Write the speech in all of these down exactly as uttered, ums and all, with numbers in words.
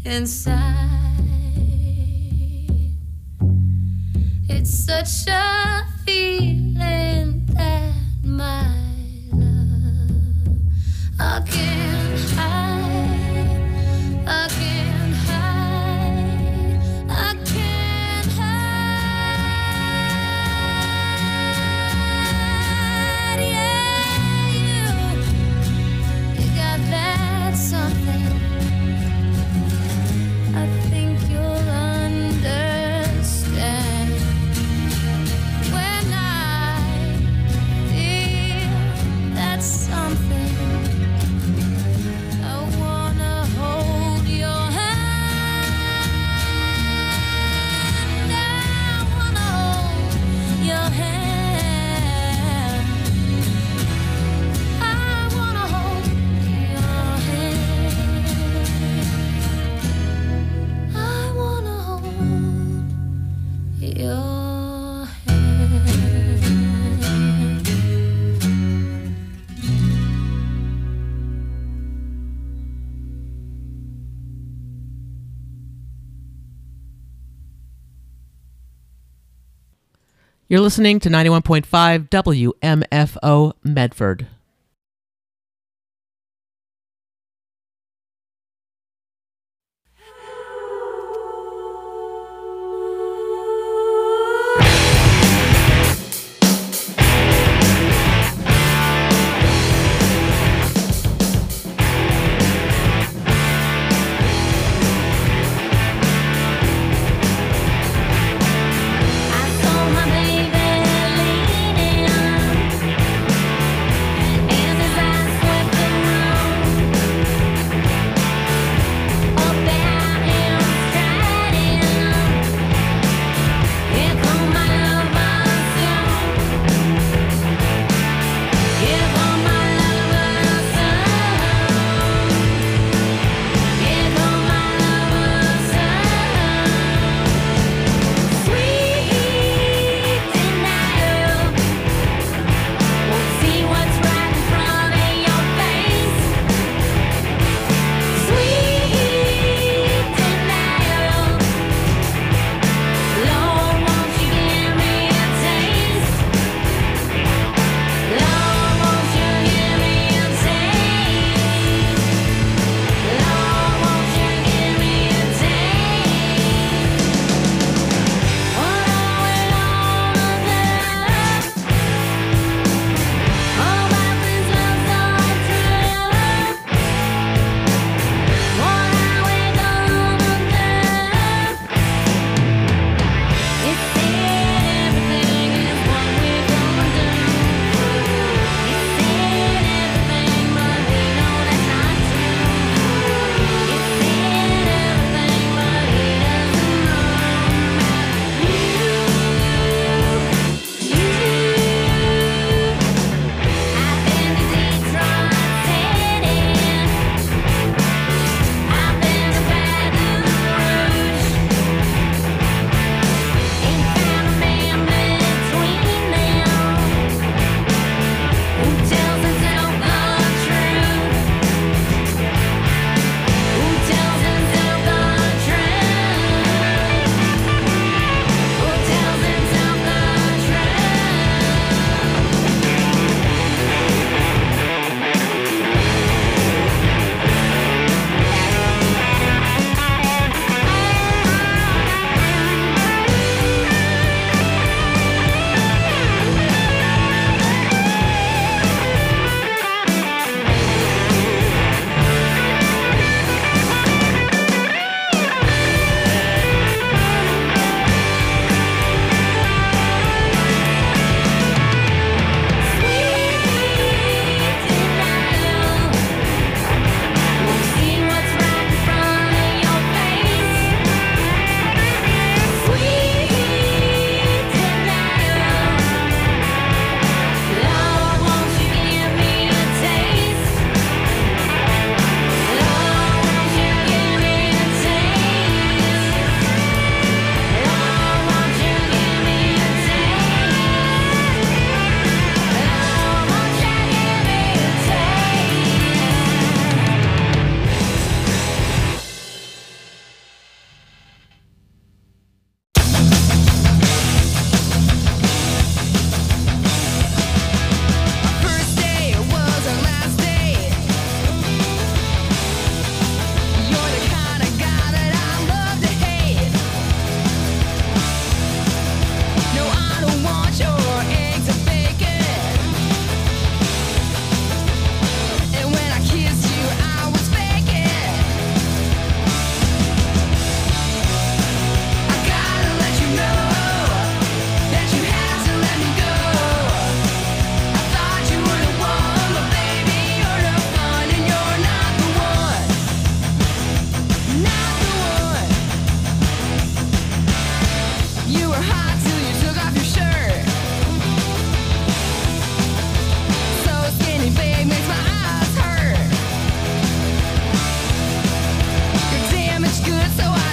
inside. It's such a feeling that my love I can't hide, I can't hide, I can't hide. Yeah, you, you got that something. I think you'll understand when I feel that something. I wanna hold your hand. I wanna hold your hand. I wanna hold your hand. I wanna hold your hand. You're listening to ninety-one point five W M F O Medford. I saw my baby leaning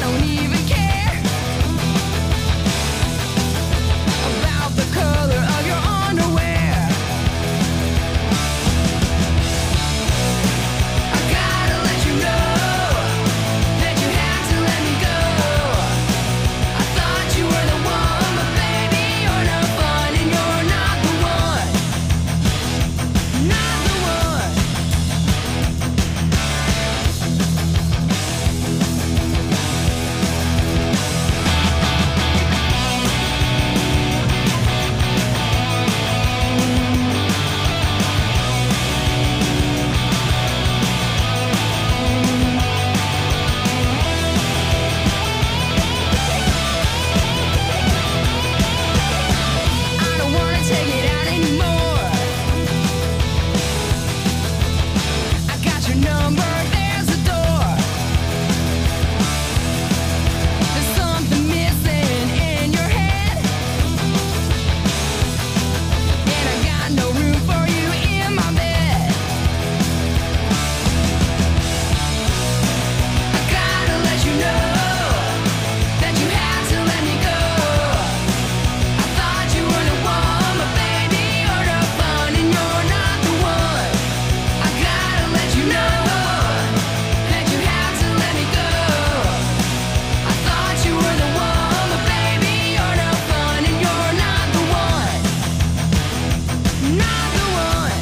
don't even care about the color of your underwear. I gotta let you know that you have to let me go. I thought you were the one, but baby, you're no fun, and you're not the one. Not the one. I don't wanna take it out anymore. I got your number, there's the door. There's something missing in your head, and I got no room for you in my bed. I gotta let you know that you have to let me go. I thought you were the one, but baby, you're no fun, and you're not the one. I gotta let you know that you have to let me go. I thought you were the one, but baby, you're no fun, and you're not the one. Not the one.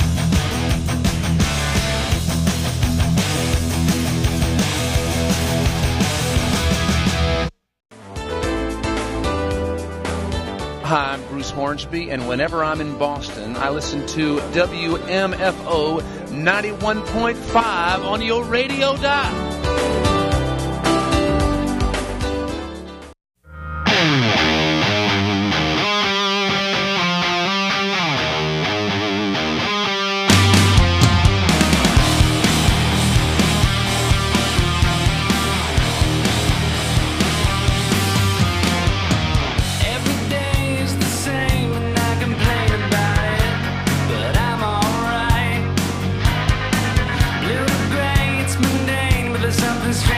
Hi, I'm Bruce Hornsby, and whenever I'm in Boston, I listen to W M F O ninety-one point five on your radio dial. Every day is the same and I complain about it, but I'm alright. Blue or gray, it's mundane, but there's something strange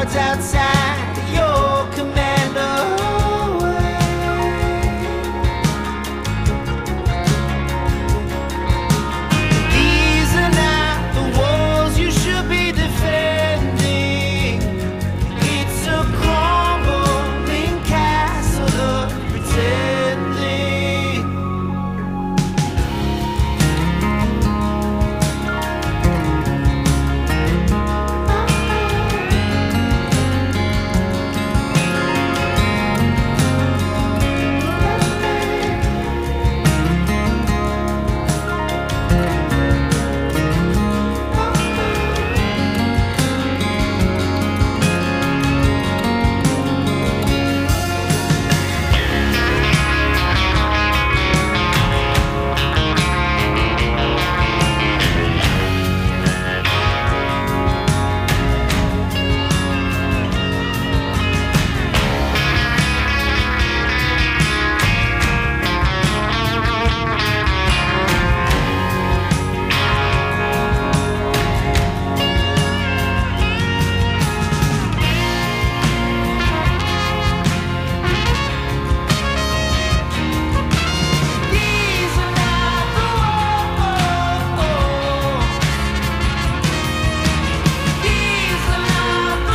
guards outside your commando way. These are not the walls you should be defending. It's a crumbling castle of pretending. These are not the walls. These are not the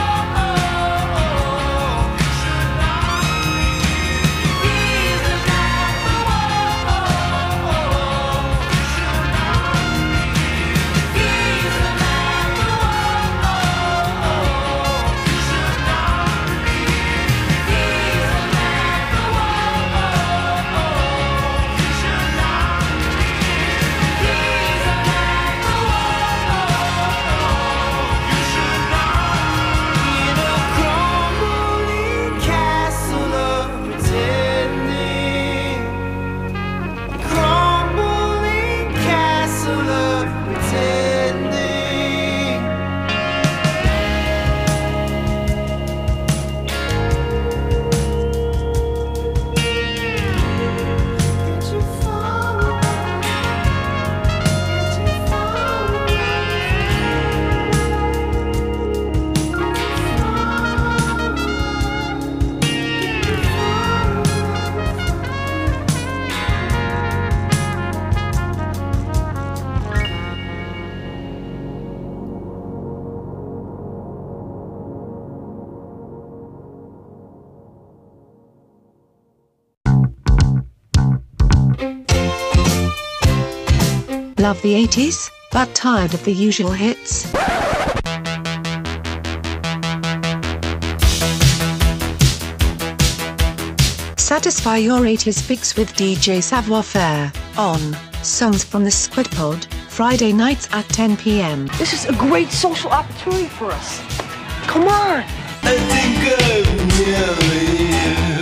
walls. These are not the walls. These are not the In a crumbling castle of pretending. Crumbling castle of pretending. Did you fall? Did you fall? Love the eighties, but tired of the usual hits? Satisfy your eighties fix with D J Savoir Faire on Songs from the Squid Pod, Friday nights at ten p m. This is a great social opportunity for us. Come on! I think I've nearly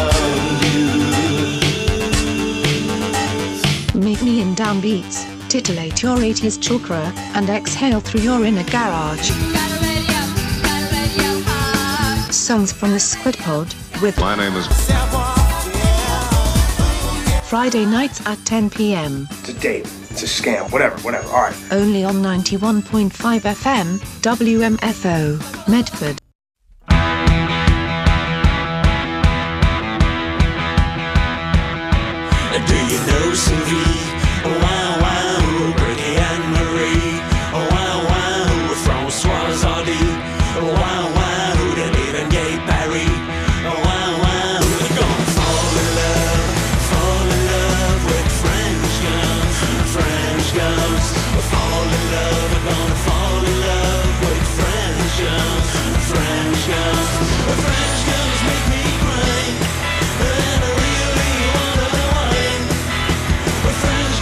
found you. Meet me in downbeats, titillate your eighties chakra, and exhale through your inner garage. Songs from the Squid Pod, with My name is Friday nights at ten p m. It's a date. It's a scam. Whatever, whatever. All right. Only on ninety-one point five F M, W M F O, Medford. Do you know Sylvie? Wow, wow, Bertie and Marie. Wow, wow, Françoise Hardy. Wow, wow, David and Gay Barry. Wow, wow, they're gonna fall in love, fall in love with French girls, French girls. Fall in love, they're gonna fall in love with French girls, French girls. French girls make me cry, and I really wanna wine. French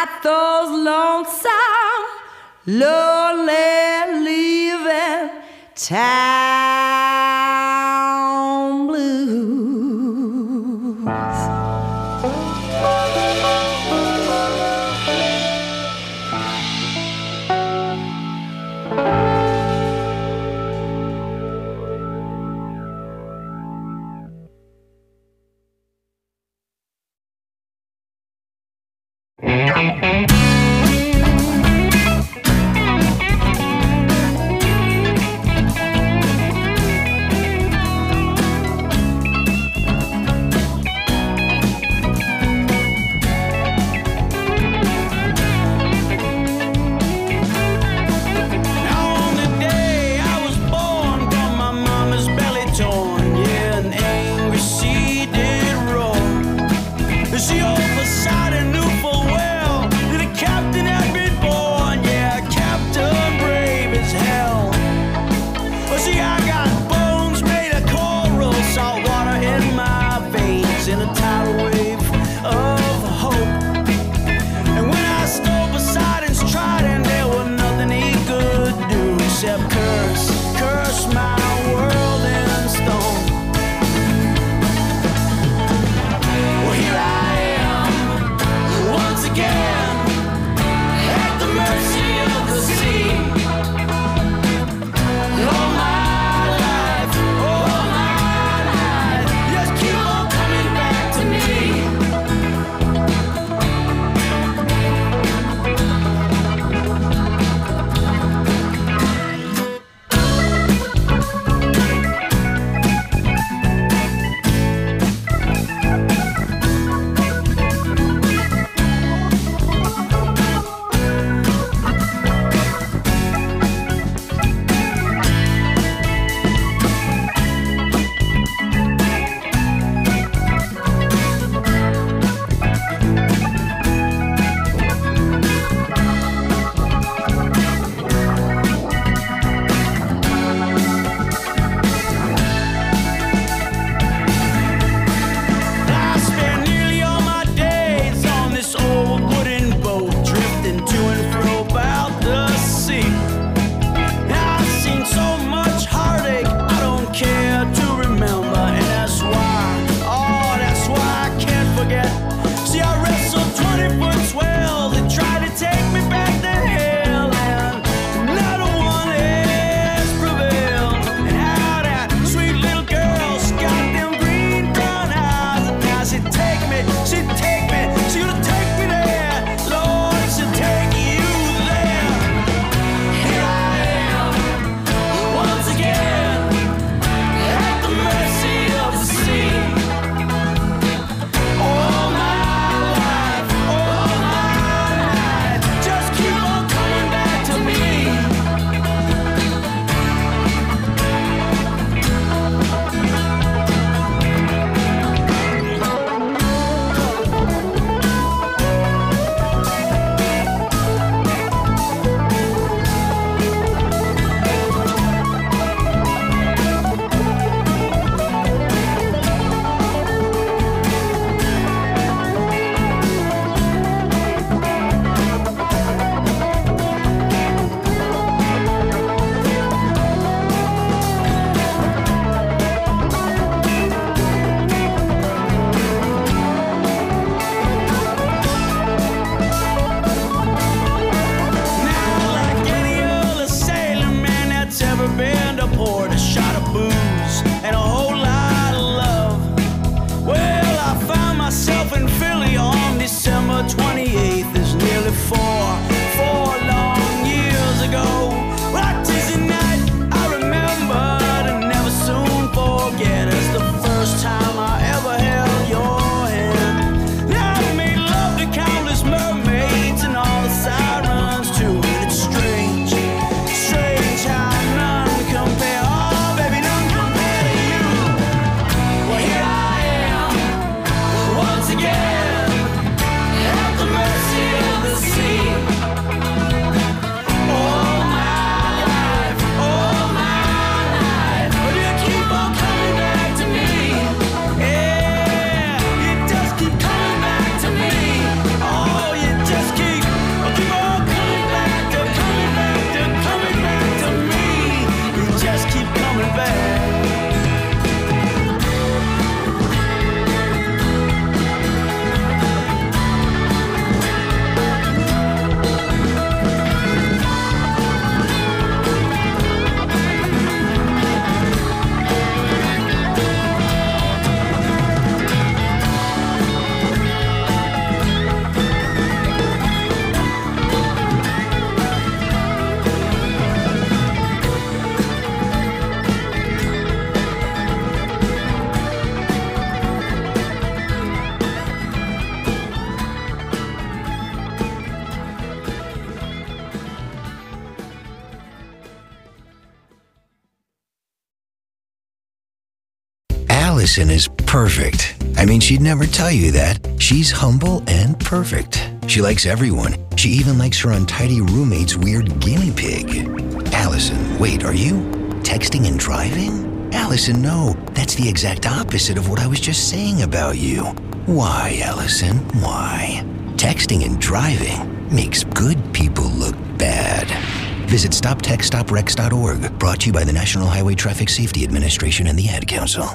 at those lonesome, lonely, leaving town blues. She oversight and knew full well that the captain Allison is perfect. I mean, she'd never tell you that. She's humble and perfect. She likes everyone. She even likes her untidy roommate's weird guinea pig. Allison, wait, are you texting and driving? Allison, no. That's the exact opposite of what I was just saying about you. Why, Allison? Why? Texting and driving makes good people look bad. Visit stop text stop wrecks dot org. Brought to you by the National Highway Traffic Safety Administration and the Ad Council.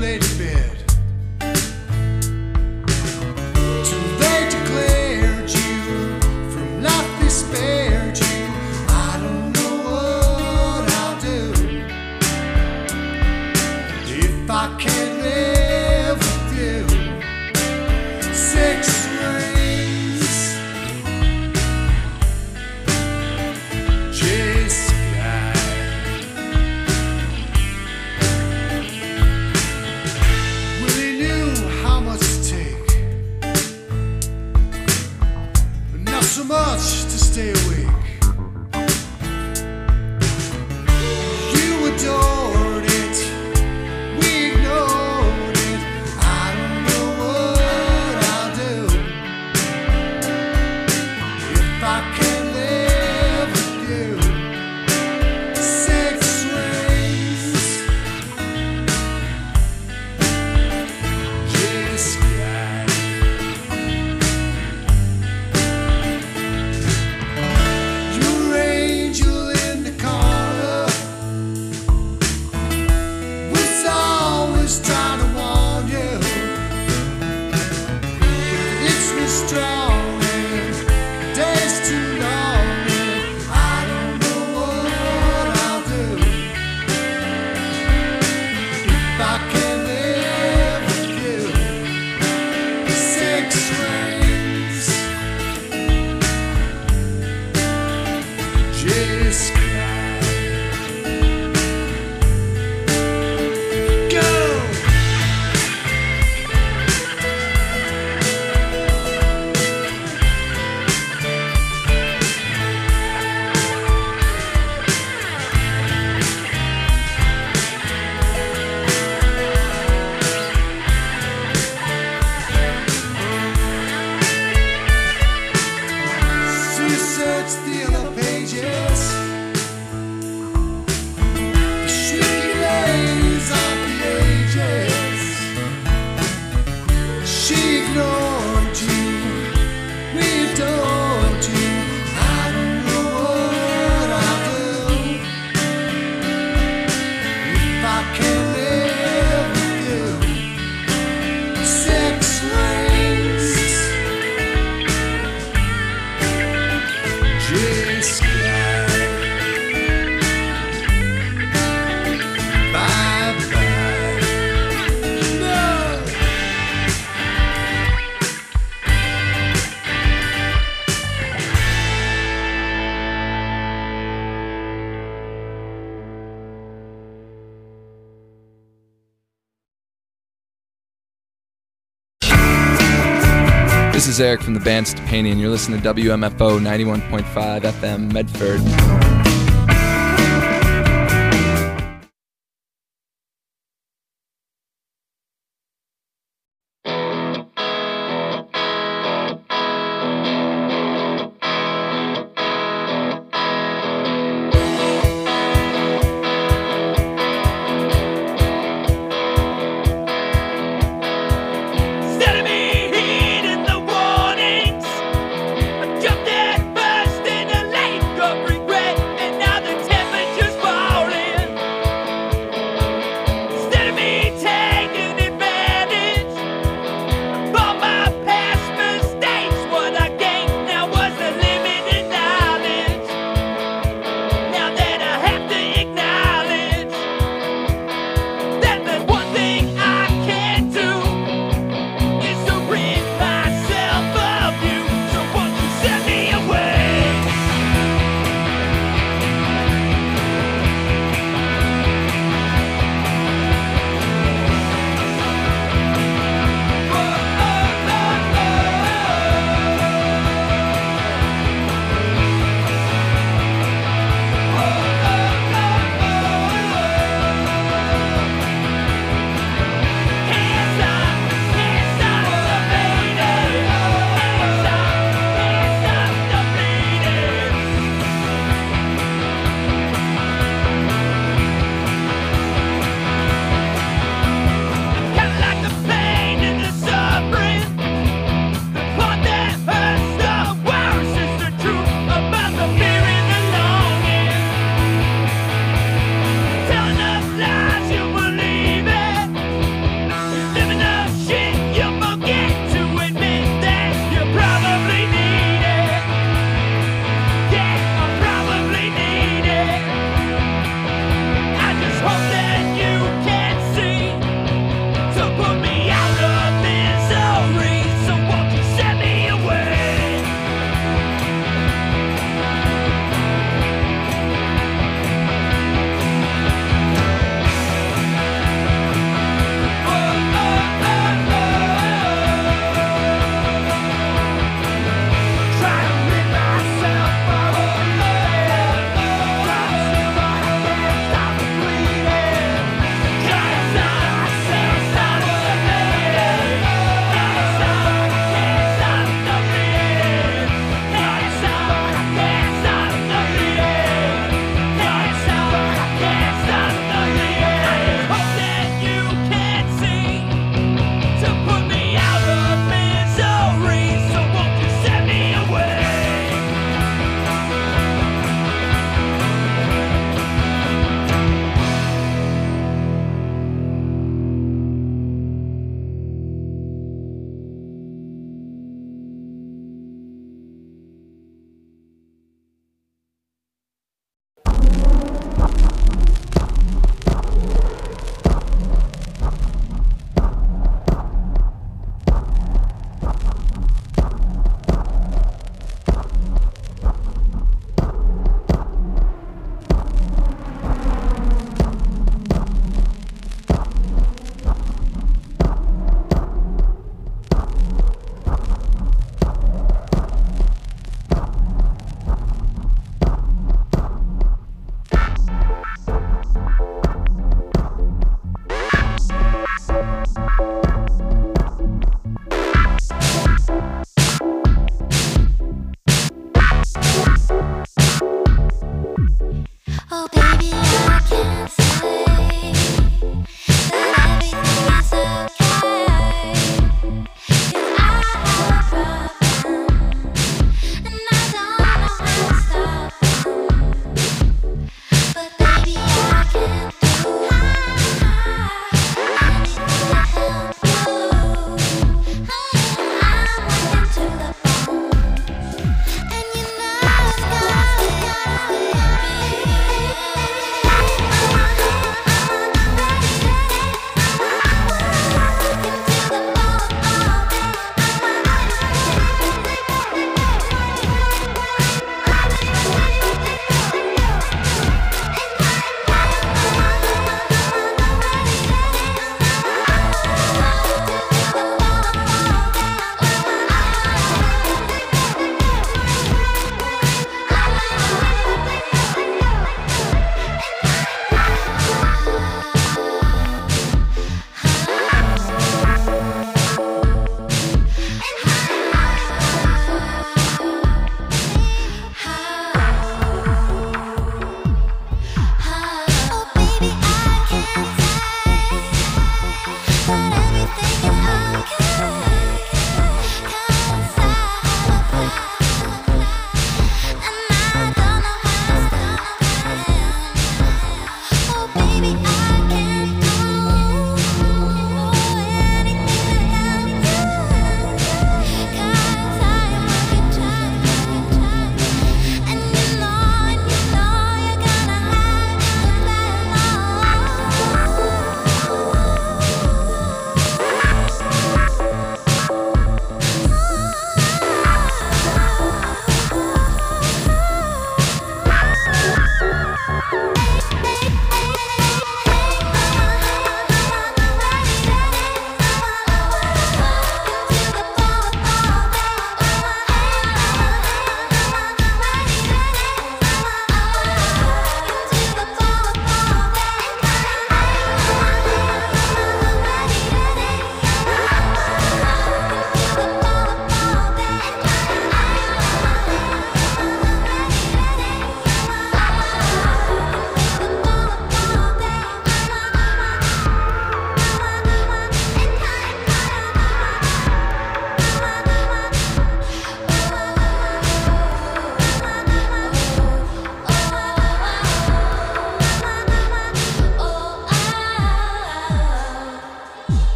late in bed. Till they declared you from life, they spared you. I don't know what I'll do if I can't live with you. Six rings, J Sky. Willie knew how much to take, but not so much to stay awake. You adored it, we ignored it. I don't know what I'll do if I can't live with you. Six rings, J Sky. Your angel in the corner was always trying to warn you. It's been strong and days too long, and I don't know what I'll do if I can't live with you. Six rings, J Sky. Go! She searched the other pages, the shrieking ladies of the ages. She ignored you, we adored you. I don't know what I'll do if I can't live with you. Six rings, J Sky. Bye bye. No. This is Eric from the band Stepani, and you're listening to W M F O ninety-one point five F M Medford. Instead of me heeding the warnings, I jumped head first in a lake of regret.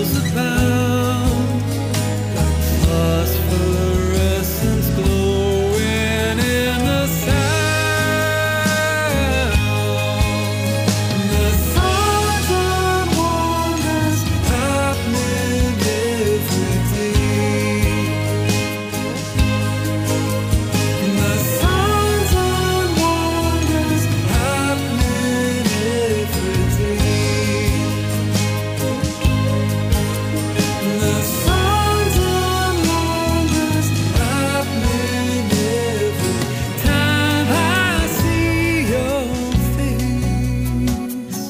walls abound, phosphorescence glowing in the sound. The signs and wonders happening every day. The signs and wonders happening every day. The signs and wonders happening every time I see your face.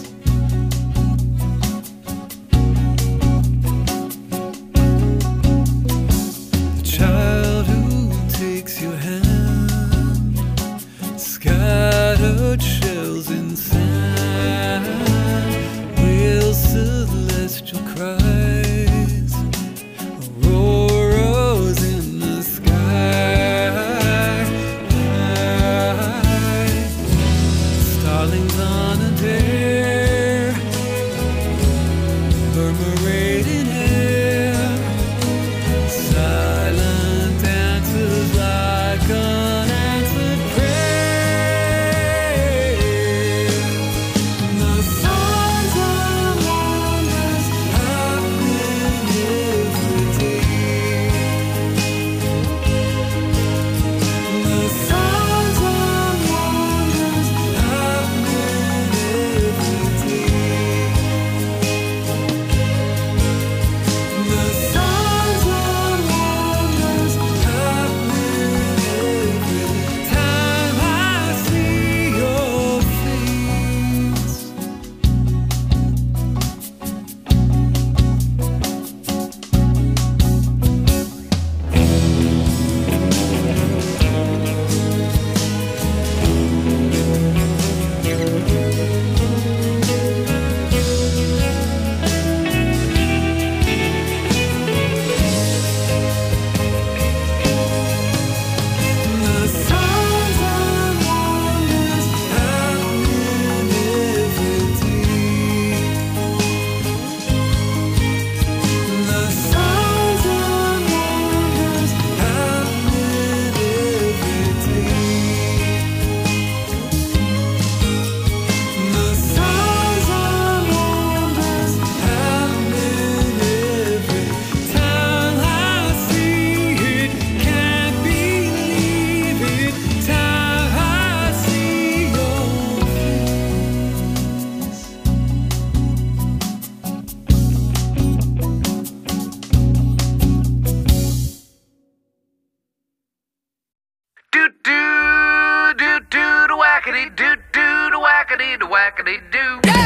The child who takes your hand, scattered shells in sand, real celestial cries, auroras in the sky, starlings on a dare, murmurating air, silent dances like unanswered prayer. The signs and wonders happening every day. The signs and wonders happening every day. The signs and wonders happening every time I see your face. The signs and wonders happening every day. The signs and wonders happening every day. The signs and wonders happening every time I see it. Can't believe it. Time I see your face. Do do do do the wackety do do the wackety the wackety do.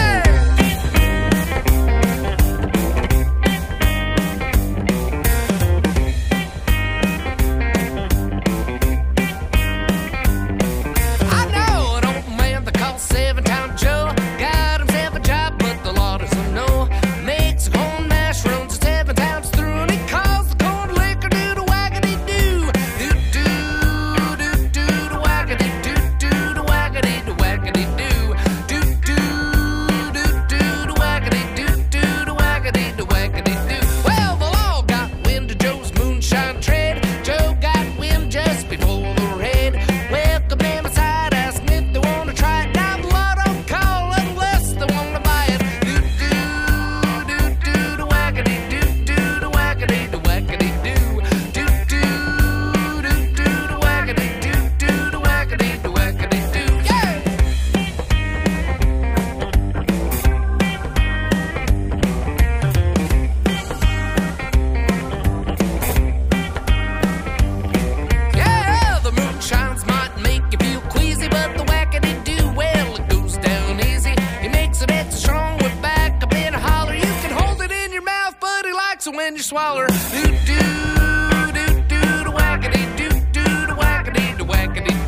I know an old man they call Seven-Time Joe. Got himself a job, but the law doesn't know. Makes a corn mash, runs it seven times through, and he calls the corn liquor do the wackety do. Do do do do the wackety do do the wackety the wackety do. Do do do do the wackety do do the wackety the wackety do. Well, the law got wind of Joe's moonshine trade. Joe got wind just before the raid. Welcome them inside, asking if they want to try it. Now the law don't call unless they want to buy it. Do do do do the wackety do do the wackety the wackety do. Do do do do the wackety do do the wackety the wackety do. Yeah. Yeah, the moonshines might make you feel queasy, but the wackety do, well, it goes down easy. He makes it extra strong with back up in a holler. You can hold it in your mouth, but he likes it when you swallow. Do do do do the wackety do do the wackety the wackety